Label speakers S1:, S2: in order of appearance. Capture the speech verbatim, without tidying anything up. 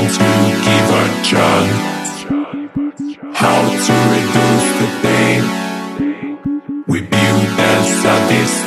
S1: want to give a chance. How to reduce the pain? We build as a